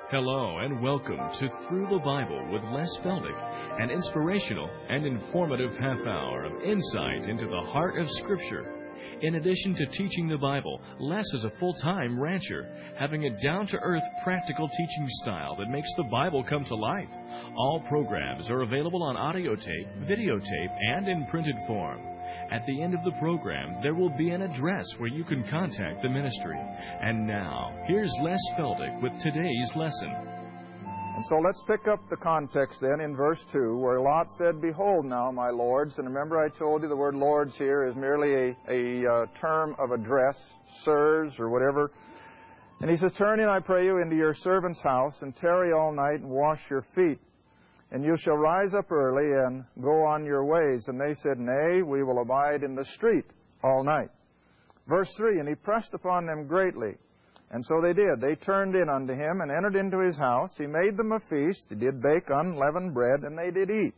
Hello and welcome to Through the Bible with Les Feldick, an inspirational and informative half hour of insight into the heart of Scripture. In addition to teaching the Bible, Les is a full-time rancher, having a down-to-earth practical teaching style that makes the Bible come to life. All programs are available on audio tape, videotape, and in printed form. At the end of the program, there will be an address where you can contact the ministry. And now, here's Les Feldick with today's lesson. And so let's pick up the context then in verse 2, where Lot said, "Behold now, my lords." And remember I told you the word lords here is merely a term of address, sirs or whatever. And he says, "Turn in, I pray you, into your servant's house, and tarry all night, and wash your feet. And you shall rise up early and go on your ways." And they said, "Nay, we will abide in the street all night." Verse 3, "And he pressed upon them greatly." And so they did. They turned in unto him and entered into his house. He made them a feast. He did bake unleavened bread, and they did eat.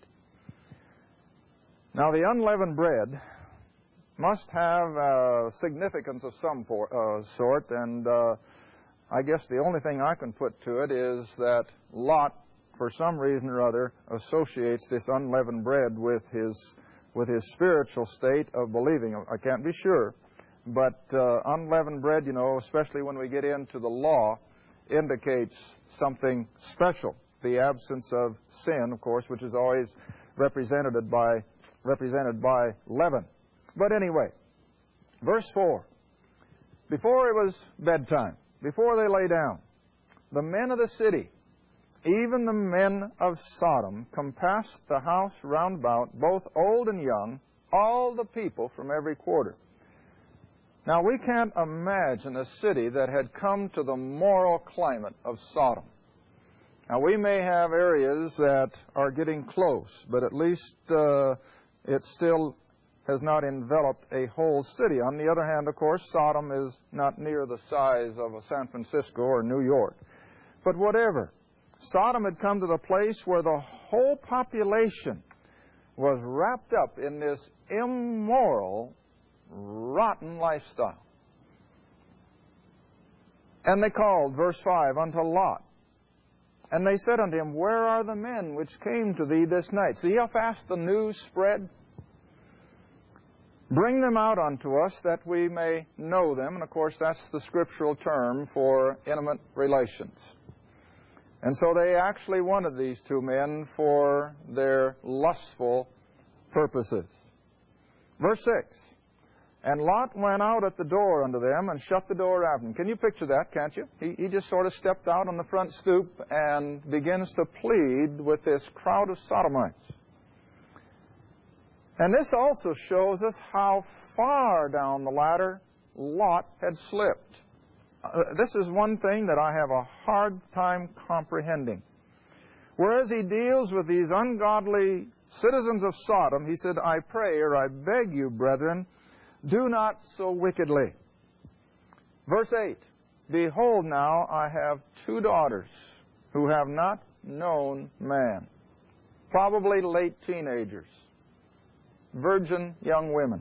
Now the unleavened bread must have significance of some sort, and I guess the only thing I can put to it is that Lot, for some reason or other, associates this unleavened bread with his spiritual state of believing. I can't be sure, but unleavened bread, you know, especially when we get into the law, indicates something special. The absence of sin, of course, which is always represented by leaven. But anyway, verse 4. Before it was bedtime, before they lay down, the men of the city, even the men of Sodom, compassed the house round about, both old and young, all the people from every quarter. Now, we can't imagine a city that had come to the moral climate of Sodom. Now, we may have areas that are getting close, but at least it still has not enveloped a whole city. On the other hand, of course, Sodom is not near the size of a San Francisco or New York. But whatever. Sodom had come to the place where the whole population was wrapped up in this immoral, rotten lifestyle. And they called, verse 5, unto Lot. And they said unto him, "Where are the men which came to thee this night?" See how fast the news spread? "Bring them out unto us, that we may know them." And of course, that's the scriptural term for intimate relations. And so they actually wanted these two men for their lustful purposes. Verse 6, "And Lot went out at the door unto them, and shut the door after him." Can you picture that, can't you? He just sort of stepped out on the front stoop and begins to plead with this crowd of Sodomites. And this also shows us how far down the ladder Lot had slipped. This is one thing that I have a hard time comprehending. Whereas he deals with these ungodly citizens of Sodom, he said, "I pray," or "I beg you, brethren, do not so wickedly." Verse 8, "Behold now, I have two daughters who have not known man." Probably late teenagers, virgin young women.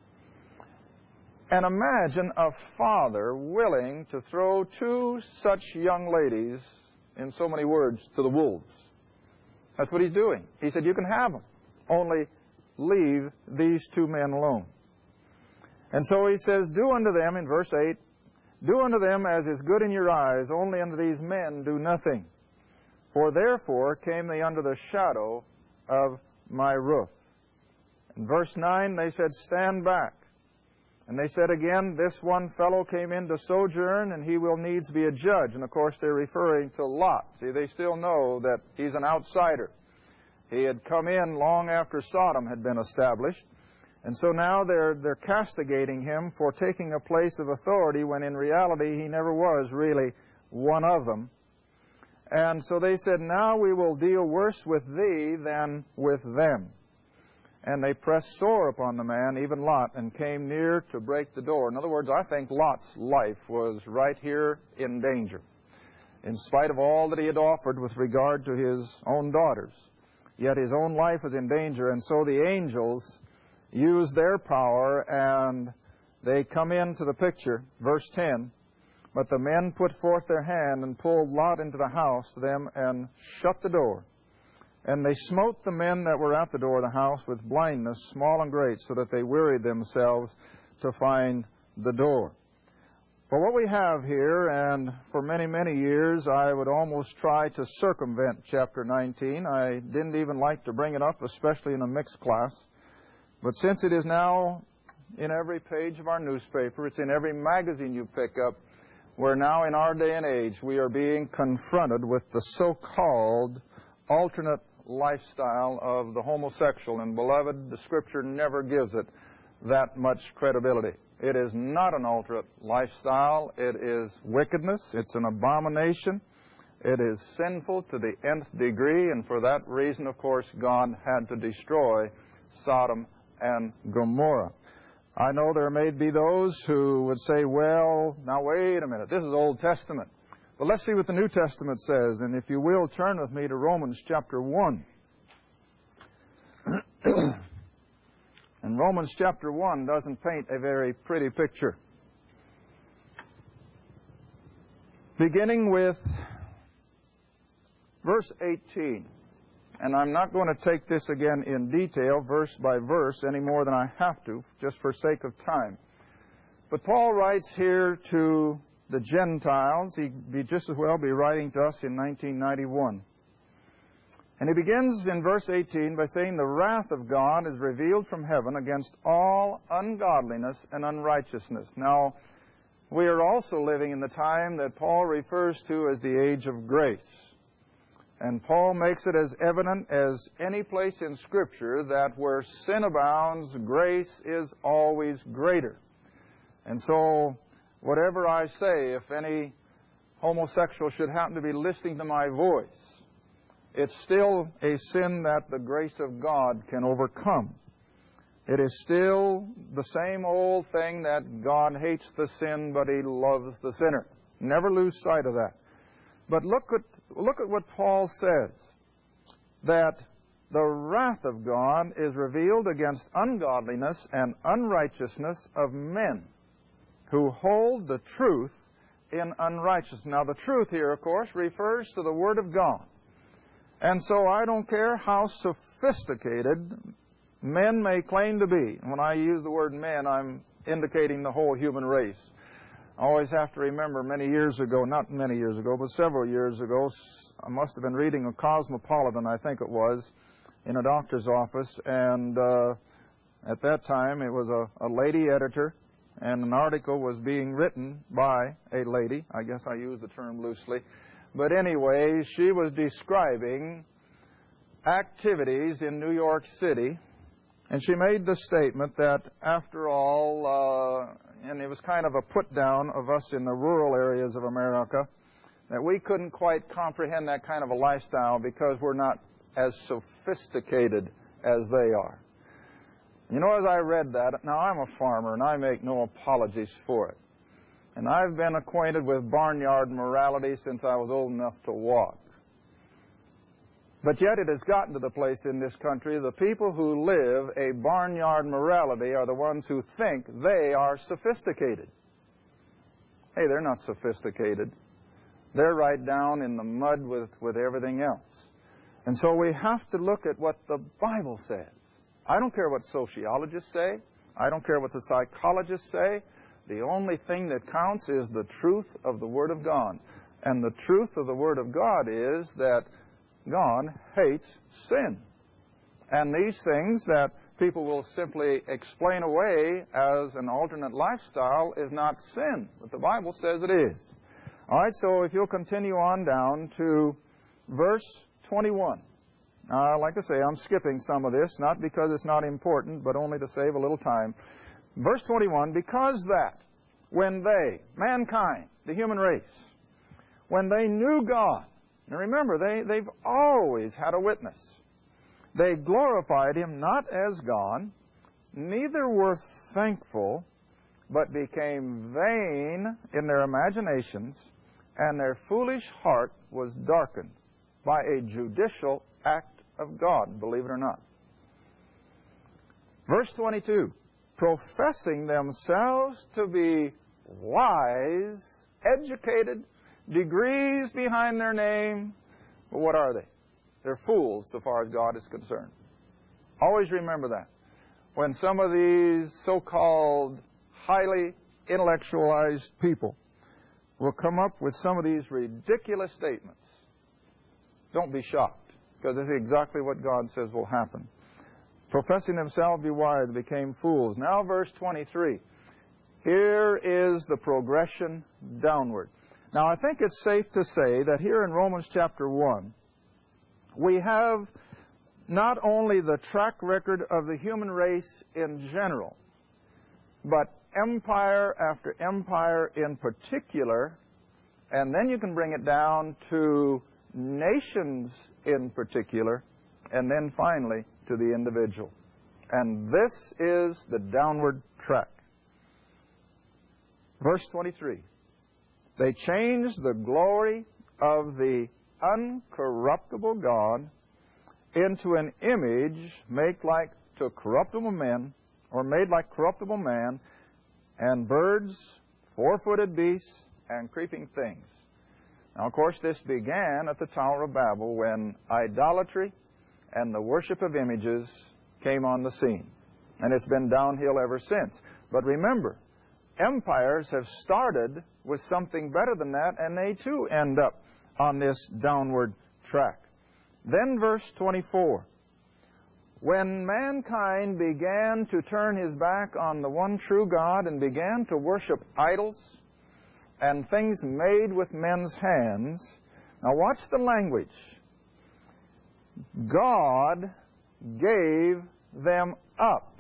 And imagine a father willing to throw two such young ladies, in so many words, to the wolves. That's what he's doing. He said, "You can have them, only leave these two men alone." And so he says, "Do unto them," in verse 8, "do unto them as is good in your eyes, only unto these men do nothing. For therefore came they under the shadow of my roof." In verse 9, they said, "Stand back." And they said again, "This one fellow came in to sojourn, and he will needs be a judge." And of course they're referring to Lot. See, they still know that he's an outsider. He had come in long after Sodom had been established. And so now they're castigating him for taking a place of authority when in reality he never was really one of them. And so they said, "Now we will deal worse with thee than with them." And they pressed sore upon the man, even Lot, and came near to break the door. In other words, I think Lot's life was right here in danger, in spite of all that he had offered with regard to his own daughters. Yet his own life was in danger, and so the angels used their power, and they come into the picture. Verse 10, But the men put forth their hand and pulled Lot into the house to them and shut the door. And they smote the men that were at the door of the house with blindness, small and great, so that they wearied themselves to find the door. Well, what we have here, and for many, many years, I would almost try to circumvent chapter 19. I didn't even like to bring it up, especially in a mixed class. But since it is now in every page of our newspaper, it's in every magazine you pick up, where now in our day and age we are being confronted with the so-called alternate lifestyle of the homosexual. And beloved, the Scripture never gives it that much credibility. It is not an alternate lifestyle. It is wickedness. It's an abomination. It is sinful to the nth degree, and for that reason, of course, God had to destroy Sodom and Gomorrah. I know there may be those who would say, well, now wait a minute, this is Old Testament. But let's see what the New Testament says, and if you will, turn with me to Romans chapter 1. And Romans chapter 1 doesn't paint a very pretty picture. Beginning with verse 18. And I'm not going to take this again in detail, verse by verse, any more than I have to, just for sake of time. But Paul writes here to the Gentiles. He'd just as well be writing to us in 1991. And he begins in verse 18 by saying, the wrath of God is revealed from heaven against all ungodliness and unrighteousness. Now, we are also living in the time that Paul refers to as the age of grace. And Paul makes it as evident as any place in Scripture that where sin abounds, grace is always greater. And so, whatever I say, if any homosexual should happen to be listening to my voice, it's still a sin that the grace of God can overcome. It is still the same old thing that God hates the sin, but He loves the sinner. Never lose sight of that. But look at what Paul says, that the wrath of God is revealed against ungodliness and unrighteousness of men who hold the truth in unrighteousness. Now, the truth here, of course, refers to the Word of God. And so I don't care how sophisticated men may claim to be. When I use the word men, I'm indicating the whole human race. I always have to remember many years ago, not many years ago, but several years ago, I must have been reading a Cosmopolitan, I think it was, in a doctor's office, and at that time it was a lady editor, and an article was being written by a lady. I guess I use the term loosely. But anyway, she was describing activities in New York City, and she made the statement that after all, and it was kind of a put-down of us in the rural areas of America, that we couldn't quite comprehend that kind of a lifestyle because we're not as sophisticated as they are. You know, as I read that, now I'm a farmer and I make no apologies for it. And I've been acquainted with barnyard morality since I was old enough to walk. But yet it has gotten to the place in this country, the people who live a barnyard morality are the ones who think they are sophisticated. Hey, they're not sophisticated. They're right down in the mud with everything else. And so we have to look at what the Bible says. I don't care what sociologists say. I don't care what the psychologists say. The only thing that counts is the truth of the Word of God. And the truth of the Word of God is that God hates sin. And these things that people will simply explain away as an alternate lifestyle is not sin, but the Bible says it is. All right, so if you'll continue on down to verse 21. Like I say, I'm skipping some of this, not because it's not important, but only to save a little time. Verse 21, because that when they, mankind, the human race, when they knew God, now remember, they've always had a witness. They glorified Him not as God, neither were thankful, but became vain in their imaginations, and their foolish heart was darkened by a judicial act of God, believe it or not. Verse 22, professing themselves to be wise educated, degrees behind their name. But what are they? They're fools so far as God is concerned. Always remember that. When some of these so-called highly intellectualized people will come up with some of these ridiculous statements, don't be shocked, because this is exactly what God says will happen. Professing themselves to be wise, they became fools. Now verse 23. Here is the progression downward. Now I think it's safe to say that here in Romans chapter 1, we have not only the track record of the human race in general, but empire after empire in particular, and then you can bring it down to nations in particular, and then finally to the individual. And this is the downward track. Verse 23. They changed the glory of the uncorruptible God into an image made like to corruptible men, or made like corruptible man, and birds, four-footed beasts, and creeping things. Now, of course, this began at the Tower of Babel when idolatry and the worship of images came on the scene. And it's been downhill ever since. But remember, empires have started with something better than that, and they too end up on this downward track. Then verse 24. When mankind began to turn his back on the one true God and began to worship idols and things made with men's hands, now watch the language. God gave them up.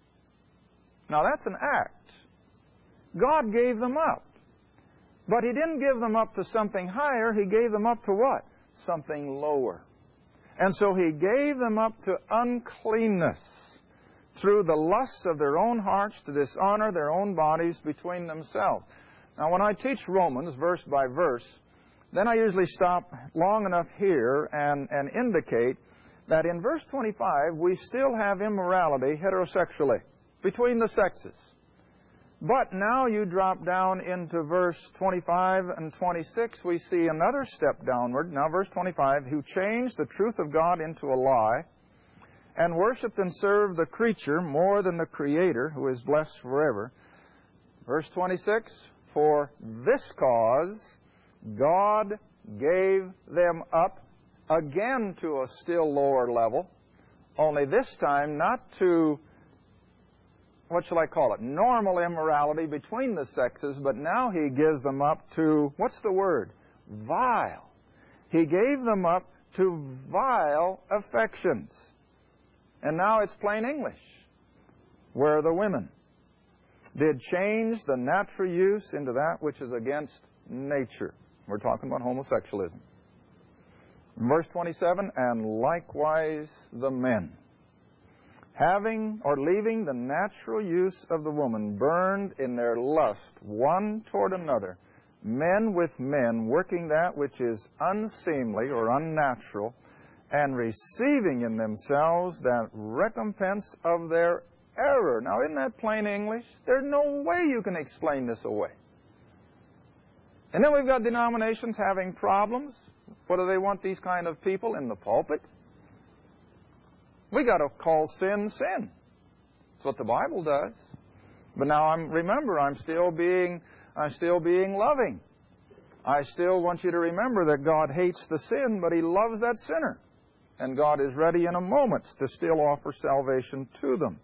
Now that's an act. God gave them up. But He didn't give them up to something higher. He gave them up to what? Something lower. And so He gave them up to uncleanness through the lusts of their own hearts to dishonor their own bodies between themselves. Now, when I teach Romans verse by verse, then I usually stop long enough here and indicate that in verse 25 we still have immorality heterosexually between the sexes. But now you drop down into verse 25 and 26, we see another step downward. Now verse 25, who changed the truth of God into a lie, and worshipped and served the creature more than the Creator, who is blessed forever. Verse 26, for this cause God gave them up again to a still lower level, only this time not to, what shall I call it, normal immorality between the sexes, but now He gives them up to, what's the word? Vile. He gave them up to vile affections. And now it's plain English, where the women did change the natural use into that which is against nature. We're talking about homosexualism. Verse 27, and likewise the men, having or leaving the natural use of the woman, burned in their lust one toward another, men with men, working that which is unseemly or unnatural, and receiving in themselves that recompense of their error. Now, isn't that plain English? There's no way you can explain this away. And then we've got denominations having problems. What do they want these kind of people in the pulpit? We got to call sin, sin. That's what the Bible does. But now remember, I'm still being loving. I still want you to remember that God hates the sin, but He loves that sinner. And God is ready in a moment to still offer salvation to them.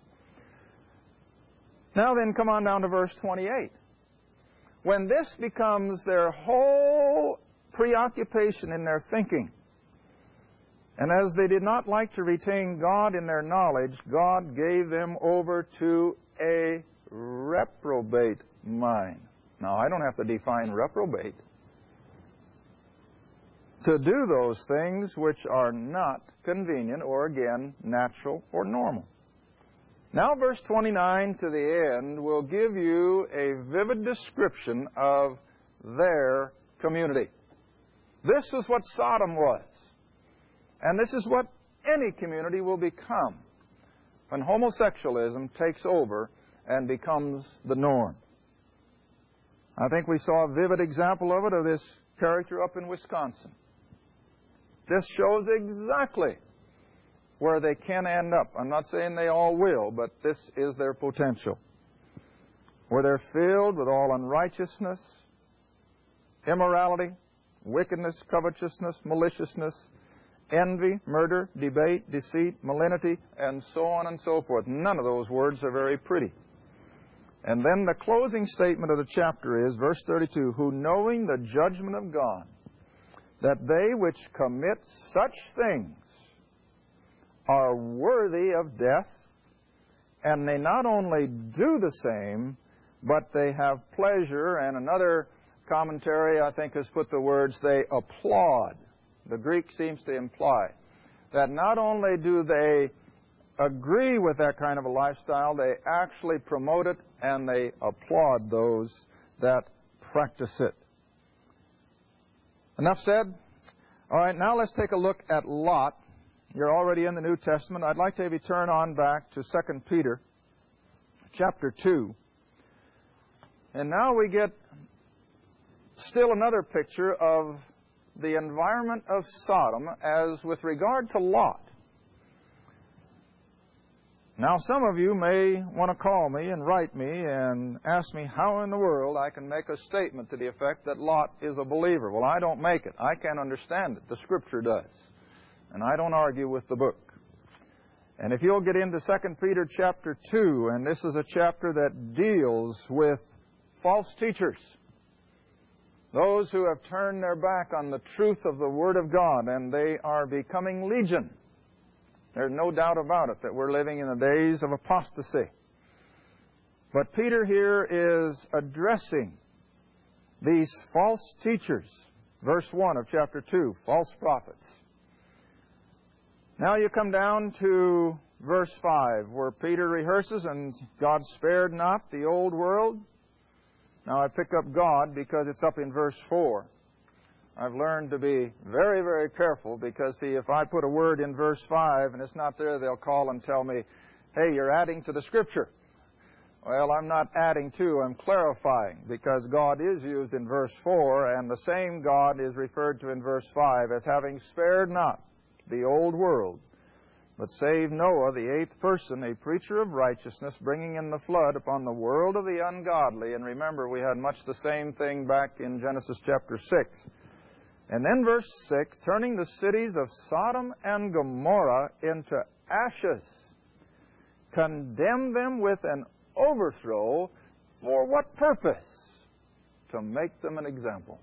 Now then, come on down to verse 28. When this becomes their whole preoccupation in their thinking, and as they did not like to retain God in their knowledge, God gave them over to a reprobate mind. Now, I don't have to define reprobate. To do those things which are not convenient or, again, natural or normal. Now, verse 29 to the end will give you a vivid description of their community. This is what Sodom was. And this is what any community will become when homosexualism takes over and becomes the norm. I think we saw a vivid example of it, of this character up in Wisconsin. This shows exactly where they can end up. I'm not saying they all will, but this is their potential. Where they're filled with all unrighteousness, immorality, wickedness, covetousness, maliciousness, envy, murder, debate, deceit, malignity, and so on and so forth. None of those words are very pretty. And then the closing statement of the chapter is, verse 32, who knowing the judgment of God, that they which commit such things are worthy of death, and they not only do the same, but they have pleasure. And another commentary, I think, has put the words, they applaud. The Greek seems to imply that not only do they agree with that kind of a lifestyle, they actually promote it and they applaud those that practice it. Enough said? All right, now let's take a look at Lot. You're already in the New Testament. I'd like to have you turn on back to 2 Peter chapter 2. And now we get still another picture of the environment of Sodom as with regard to Lot. Now, some of you may want to call me and write me and ask me how in the world I can make a statement to the effect that Lot is a believer. Well, I don't make it. I can't understand it. The Scripture does. And I don't argue with the book. And if you'll get into 2 Peter chapter 2, and this is a chapter that deals with false teachers, those who have turned their back on the truth of the Word of God, and they are becoming legion. There's no doubt about it that we're living in the days of apostasy. But Peter here is addressing these false teachers. Verse 1 of chapter 2, false prophets. Now you come down to verse 5, where Peter rehearses, and God spared not the old world. Now I pick up God because it's up in verse 4. I've learned to be very, very careful because, see, if I put a word in verse 5 and it's not there, they'll call and tell me, hey, you're adding to the Scripture. Well, I'm not adding to, I'm clarifying, because God is used in verse 4, and the same God is referred to in verse 5 as having spared not the old world, but saved Noah, the eighth person, a preacher of righteousness, bringing in the flood upon the world of the ungodly. And remember, we had much the same thing back in Genesis chapter 6. And then verse 6, turning the cities of Sodom and Gomorrah into ashes, condemned them with an overthrow. For what purpose? To make them an example.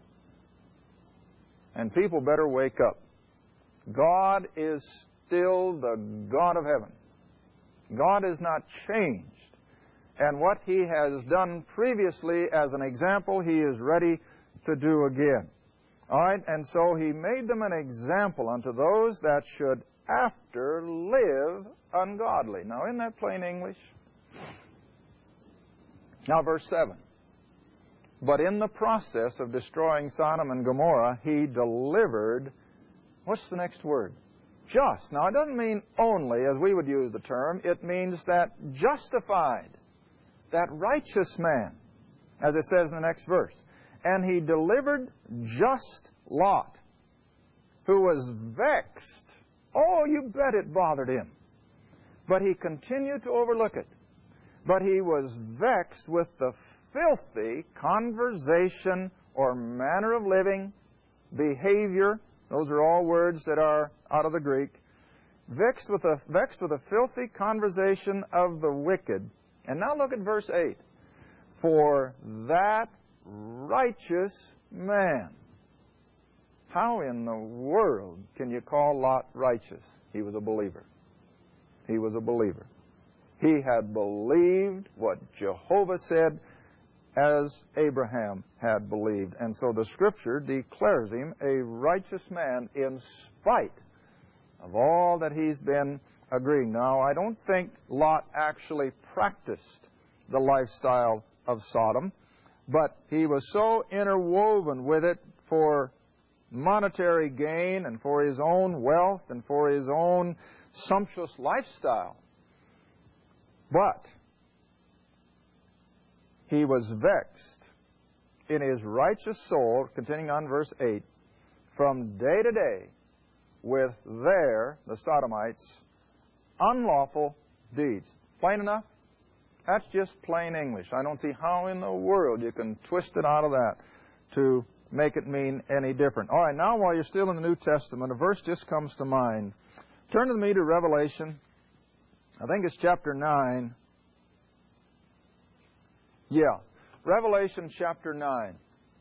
And people better wake up. God is still the God of heaven. God has not changed. And what He has done previously as an example, He is ready to do again. All right, and so He made them an example unto those that should after live ungodly. Now, isn't that plain English? Now, verse 7. But in the process of destroying Sodom and Gomorrah, He delivered, what's the next word? Just. Now, it doesn't mean only, as we would use the term. It means that justified, that righteous man, as it says in the next verse. And He delivered just Lot, who was vexed. Oh, you bet it bothered him. But he continued to overlook it. But he was vexed with the filthy conversation or manner of living, behavior. Those are all words that are out of the Greek. Vexed with a filthy conversation of the wicked. And now look at verse 8. For that righteous man. How in the world can you call Lot righteous? He was a believer. He was a believer. He had believed what Jehovah said, as Abraham had believed. And so the Scripture declares him a righteous man in spite of all that he's been agreeing. Now, I don't think Lot actually practiced the lifestyle of Sodom, but he was so interwoven with it for monetary gain and for his own wealth and for his own sumptuous lifestyle. But he was vexed in his righteous soul, continuing on verse 8, from day to day with their, the Sodomites, unlawful deeds. Plain enough? That's just plain English. I don't see how in the world you can twist it out of that to make it mean any different. All right, now while you're still in the New Testament, a verse just comes to mind. Turn with me to Revelation. I think it's chapter 9. Yeah, Revelation chapter 9.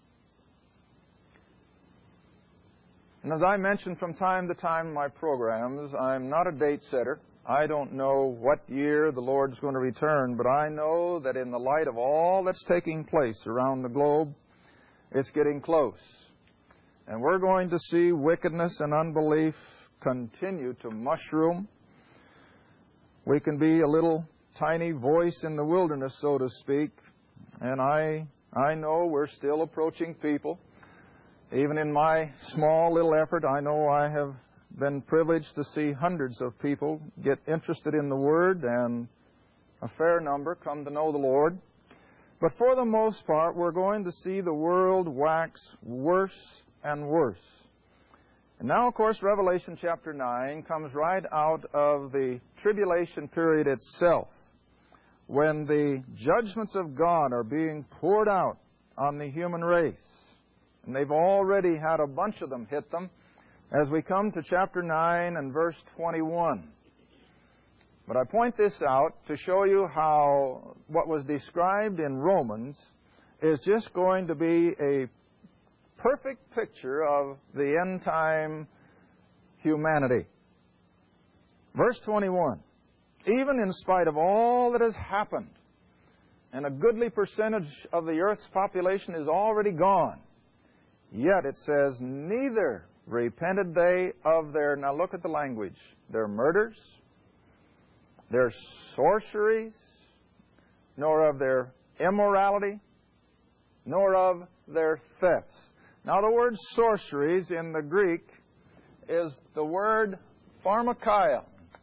And as I mentioned from time to time in my programs, I'm not a date setter. I don't know what year the Lord's going to return, but I know that in the light of all that's taking place around the globe, it's getting close. And we're going to see wickedness and unbelief continue to mushroom. We can be a little tiny voice in the wilderness, so to speak, and I know we're still approaching people. Even in my small little effort, I know I have been privileged to see hundreds of people get interested in the Word, and a fair number come to know the Lord. But for the most part, we're going to see the world wax worse and worse. And now, of course, Revelation chapter 9 comes right out of the tribulation period itself, when the judgments of God are being poured out on the human race. And they've already had a bunch of them hit them as we come to chapter 9 and verse 21. But I point this out to show you how what was described in Romans is just going to be a perfect picture of the end-time humanity. Verse 21, even in spite of all that has happened, and a goodly percentage of the earth's population is already gone, yet it says, neither repented they of their, now look at the language, their murders, their sorceries, nor of their immorality, nor of their thefts. Now the word sorceries in the Greek is the word pharmakia.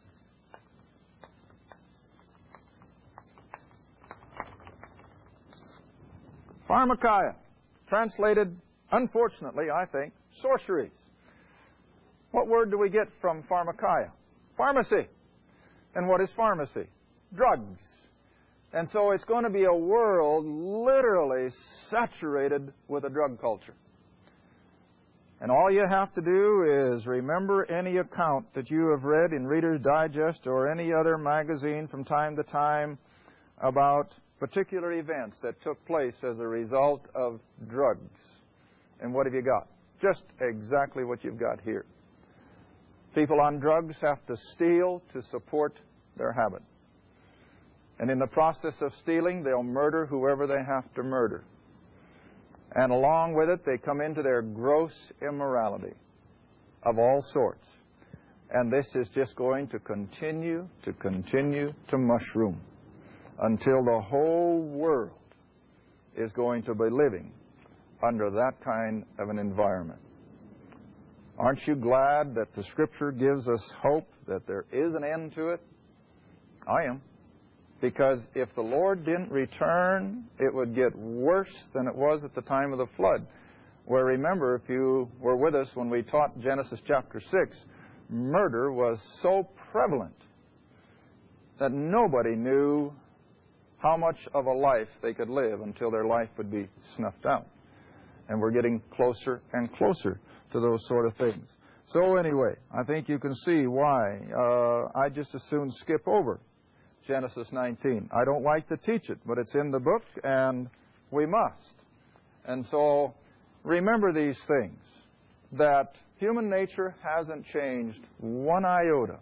Pharmakia, translated, unfortunately, I think, sorceries. What word do we get from pharmakia? Pharmacy. And what is pharmacy? Drugs. And so it's going to be a world literally saturated with a drug culture. And all you have to do is remember any account that you have read in Reader's Digest or any other magazine from time to time about particular events that took place as a result of drugs. And what have you got? Just exactly what you've got here. People on drugs have to steal to support their habit. And in the process of stealing, they'll murder whoever they have to murder. And along with it, they come into their gross immorality of all sorts. And this is just going to continue to mushroom until the whole world is going to be living under that kind of an environment. Aren't you glad that the Scripture gives us hope that there is an end to it? I am. Because if the Lord didn't return, it would get worse than it was at the time of the flood. Where, remember, if you were with us when we taught Genesis chapter 6, murder was so prevalent that nobody knew how much of a life they could live until their life would be snuffed out. And we're getting closer and closer to those sort of things. So anyway, I think you can see why I just as soon skip over Genesis 19. I don't like to teach it, but it's in the book, and we must. And so remember these things, that human nature hasn't changed one iota.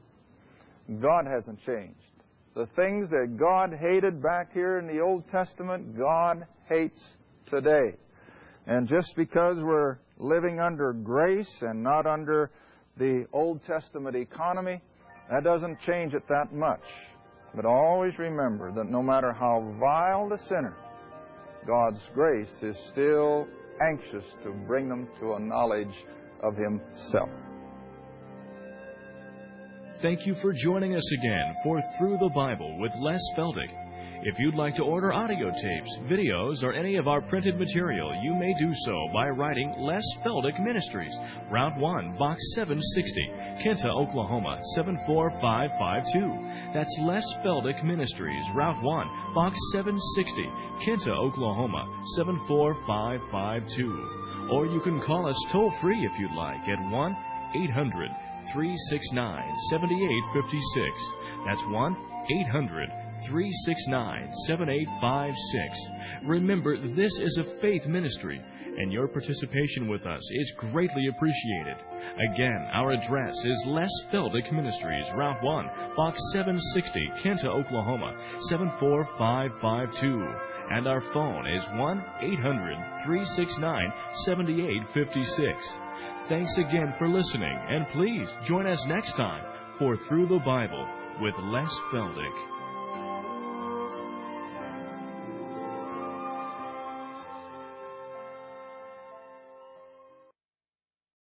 God hasn't changed. The things that God hated back here in the Old Testament, God hates today. And just because we're living under grace and not under the Old Testament economy, that doesn't change it that much. But always remember that no matter how vile the sinner, God's grace is still anxious to bring them to a knowledge of Himself. Thank you for joining us again for Through the Bible with Les Feldick. If you'd like to order audio tapes, videos, or any of our printed material, you may do so by writing Les Feldick Ministries, Route 1, Box 760, Kinta, Oklahoma 74552. That's Les Feldick Ministries, Route 1, Box 760, Kinta, Oklahoma 74552. Or you can call us toll-free if you'd like at 1-800-369-7856. That's 1-800-369-7856. Remember, this is a faith ministry, and your participation with us is greatly appreciated. Again, our address is Les Feldick Ministries, Route 1, Box 760, Kinta, Oklahoma 74552. And our phone is 1-800-369-7856. Thanks again for listening, and please join us next time for Through the Bible with Les Feldick.